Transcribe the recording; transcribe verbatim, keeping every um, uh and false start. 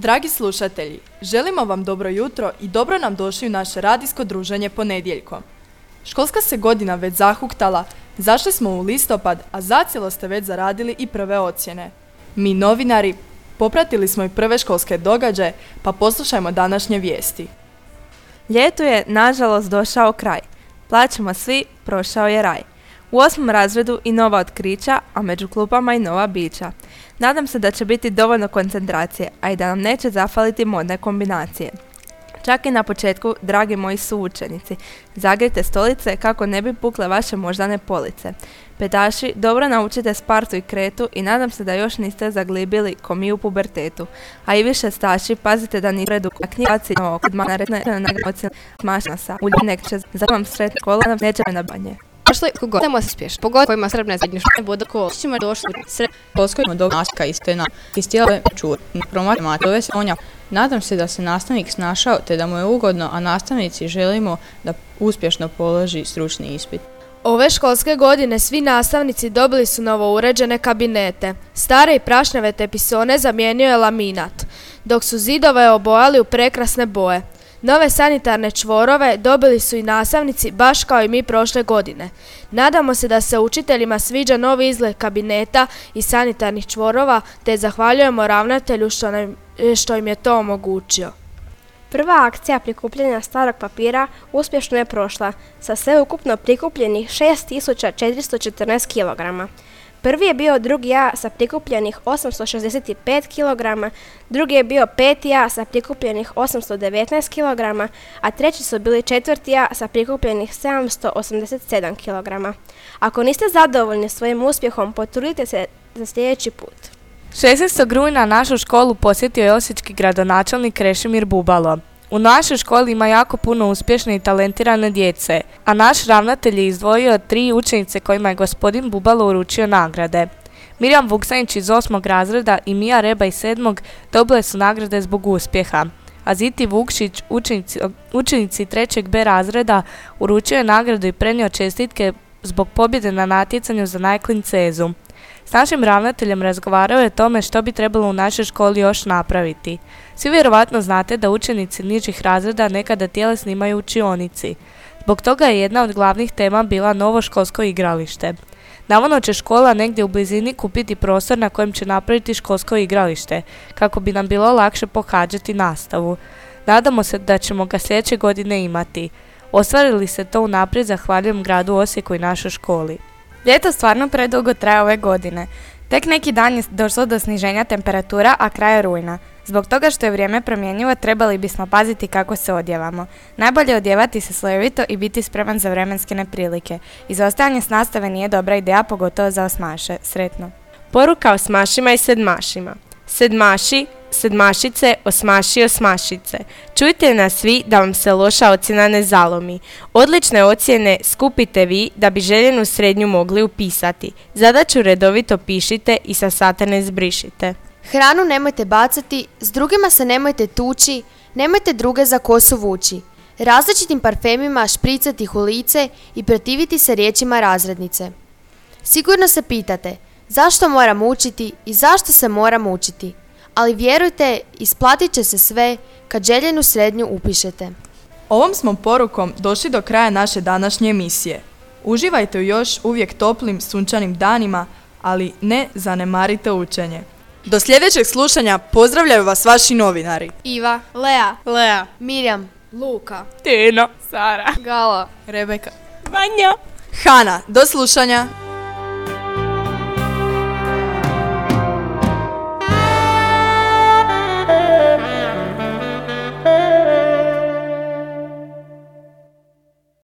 Dragi slušatelji, želimo vam dobro jutro i dobro nam došli u naše radijsko druženje ponedjeljkom. Školska se godina već zahuktala, zašli smo u listopad, a zacijelo ste već zaradili i prve ocjene. Mi novinari popratili smo i prve školske događaje, pa poslušajmo današnje vijesti. Ljetu je, nažalost, došao kraj. Plaćemo svi, prošao je raj. U osmom razredu i nova otkrića, a među klupama i nova bića. Nadam se da će biti dovoljno koncentracije, a i da nam neće zafaliti modne kombinacije. Čak i na početku, dragi moji suučenici, zagrite stolice kako ne bi pukle vaše moždane police. Pedaši, dobro naučite Spartu i Kretu i nadam se da još niste zaglibili ko mi u pubertetu. A i više staši, pazite da ni predu knjigaci na oko dma naredne na ocjen smašna sa uljenek će za vam sretne kola neće na banje. Prošli kogod nemo se spješno, pogotovo kojima srebne zadnje škole bude ko ćemo došli sred Polskojimo do naska istena i stijela čur, promatimo ove sonja. Nadam se da se nastavnik snašao te da mu je ugodno, a nastavnici želimo da uspješno položi stručni ispit. Ove školske godine svi nastavnici dobili su novo uređene kabinete. Stare i prašnjave tepisone zamijenio je laminat, dok su zidove obojali u prekrasne boje. Nove sanitarne čvorove dobili su i nastavnici baš kao i mi prošle godine. Nadamo se da se učiteljima sviđa novi izgled kabineta i sanitarnih čvorova, te zahvaljujemo ravnatelju što, nam, što im je to omogućio. Prva akcija prikupljanja starog papira uspješno je prošla, sa sveukupno prikupljenih šest tisuća četiristo četrnaest kilograma. Prvi je bio drugi A sa prikupljenih osamsto šezdeset pet kilograma, drugi je bio peti A sa prikupljenih osamsto devetnaest kilograma, a treći su bili četvrti A sa prikupljenih sedamsto osamdeset sedam kilograma. Ako niste zadovoljni svojim uspjehom, potrudite se za sljedeći put. šesnaestog rujna našu školu posjetio je osječki gradonačelnik Krešimir Bubalo. U našoj školi ima jako puno uspješne i talentirane djece, a naš ravnatelj je izdvojio tri učenice kojima je gospodin Bubalo uručio nagrade. Mirjam Vuksanić iz osmog razreda i Mija Reba iz sedmog dobile su nagrade zbog uspjeha. A Ziti Vukšić, učenici, učenici trećeg B razreda, uručio je nagradu i prenio čestitke zbog pobjede na natjecanju za najklincezu. S našim ravnateljem razgovarao je o tome što bi trebalo u našoj školi još napraviti. Svi vjerovatno znate da učenici nižih razreda nekada tijele snimaju u učionici. Zbog toga je jedna od glavnih tema bila novo školsko igralište. Navodno će škola negdje u blizini kupiti prostor na kojem će napraviti školsko igralište, kako bi nam bilo lakše pohađati nastavu. Nadamo se da ćemo ga sljedeće godine imati. Ostvarili se to unaprijed, zahvaljujem gradu Osijeku i našoj školi. Ljeto stvarno predugo traje ove godine. Tek neki dan je došlo do sniženja temperatura, a kraj je rujna. Zbog toga što je vrijeme promjenjivo, trebali bismo paziti kako se odjevamo. Najbolje je odjevati se slojevito i biti spreman za vremenske neprilike. Izostajanje s nastave nije dobra ideja, pogotovo za osmaše. Sretno. Poruka osmašima i sedmašima. Sedmaši, sedmašice, osmaši, osmašice. Čujte nas svi da vam se loša ocjena ne zalomi. Odlične ocjene skupite vi da bi željenu srednju mogli upisati. Zadaću redovito pišite i sa sata ne zbrišite. Hranu nemojte bacati, s drugima se nemojte tući, nemojte druge za kosu vući. Različitim parfemima špricati ih u lice i protiviti se riječima razrednice. Sigurno se pitate zašto moram učiti i zašto se moram učiti. Ali vjerujte, isplatit će se sve kad željenu srednju upišete. Ovom smo porukom došli do kraja naše današnje emisije. Uživajte u još uvijek toplim sunčanim danima, ali ne zanemarite učenje. Do sljedećeg slušanja pozdravljaju vas vaši novinari. Iva, Lea, Lea, Mirjam, Luka, Tino, Sara, Gala, Rebeka, Vanja, Hana. Do slušanja.